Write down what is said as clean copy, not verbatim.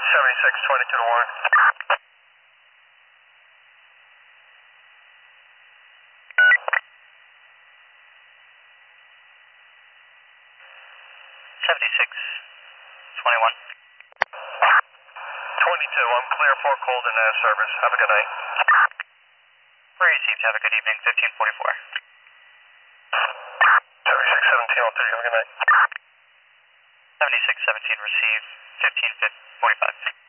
7622 to Warren. 7621. 22, I'm clear for cold and air service. Have a good night. Received. Have a good evening. 1544. 761703, have a good night. 7617 received. 1545.